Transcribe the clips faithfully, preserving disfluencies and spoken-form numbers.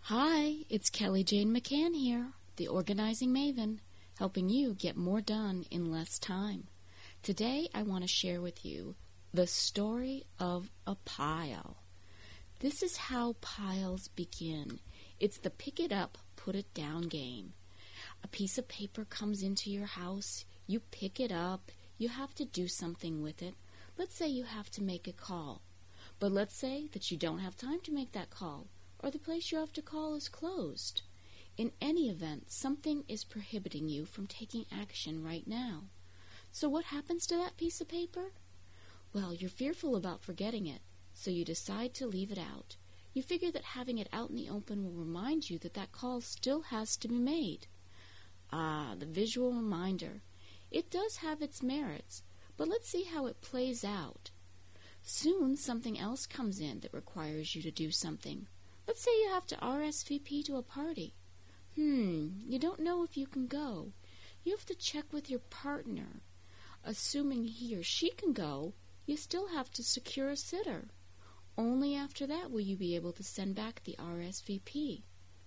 Hi, it's Kelly Jane McCann here, the organizing maven, helping you get more done in less time. Today I want to share with you the story of a pile. This is how piles begin. It's the pick it up, put it down game. A piece of paper comes into your house, you pick it up, you have to do something with it. Let's say you have to make a call, but let's say that you don't have time to make that call, or the place you have to call is closed. In any event, something is prohibiting you from taking action right now. So what happens to that piece of paper? Well, you're fearful about forgetting it, so you decide to leave it out. You figure that having it out in the open will remind you that that call still has to be made. Ah, the visual reminder. It does have its merits, but let's see how it plays out. Soon something else comes in that requires you to do something. Let's say you have to R S V P to a party. Hmm, you don't know if you can go. You have to check with your partner. Assuming he or she can go, you still have to secure a sitter. Only after that will you be able to send back the R S V P.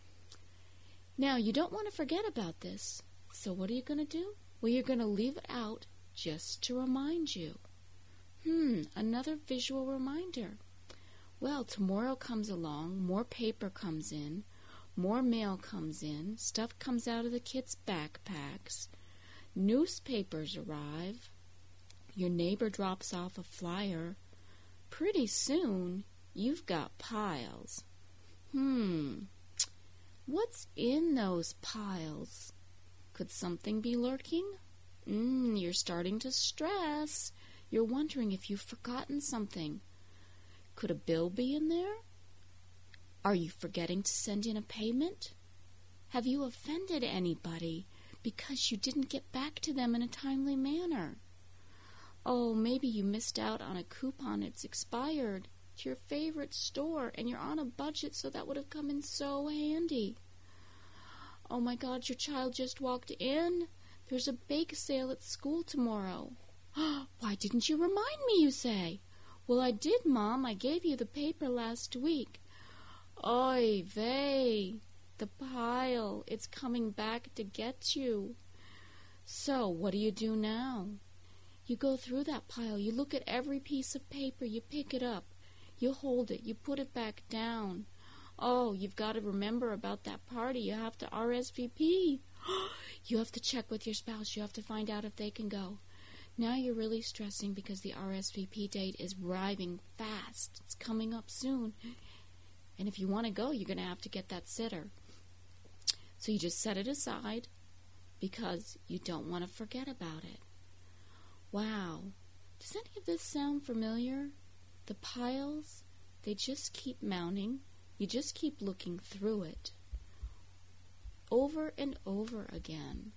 Now, you don't want to forget about this, so what are you going to do? Well, you're going to leave it out just to remind you. Hmm, another visual reminder. Well, tomorrow comes along, more paper comes in, more mail comes in, stuff comes out of the kids' backpacks, newspapers arrive, your neighbor drops off a flyer. Pretty soon, you've got piles. Hmm, what's in those piles? Could something be lurking? Hmm, you're starting to stress. You're wondering if you've forgotten something. Could a bill be in there? Are you forgetting to send in a payment? Have you offended anybody because you didn't get back to them in a timely manner? Oh, maybe you missed out on a coupon. It's expired to your favorite store, and you're on a budget, so that would have come in so handy. Oh my God, your child just walked in. There's a bake sale at school tomorrow. Why didn't you remind me, you say? Well, I did, Mom. I gave you the paper last week. Oy vey, the pile. It's coming back to get you. So, what do you do now? You go through that pile. You look at every piece of paper. You pick it up. You hold it. You put it back down. Oh, you've got to remember about that party. You have to R S V P. You have to check with your spouse. You have to find out if they can go. Now you're really stressing because the R S V P date is arriving fast. It's coming up soon. And if you want to go, you're going to have to get that sitter. So you just set it aside because you don't want to forget about it. Wow. Does any of this sound familiar? The piles, they just keep mounting. You just keep looking through it. Over and over again.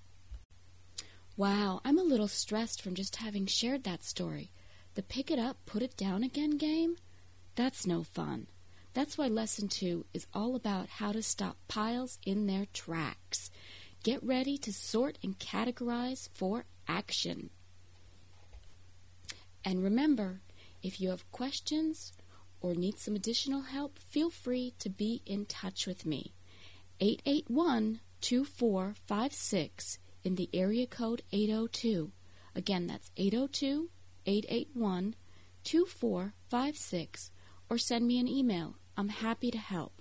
Wow, I'm a little stressed from just having shared that story. The pick it up, put it down again game? That's no fun. That's why lesson two is all about how to stop piles in their tracks. Get ready to sort and categorize for action. And remember, if you have questions or need some additional help, feel free to be in touch with me. eight eight one, two four five six in the area code eight oh two. Again, that's eight oh two, eight eight one, two four five six, or send me an email. I'm happy to help.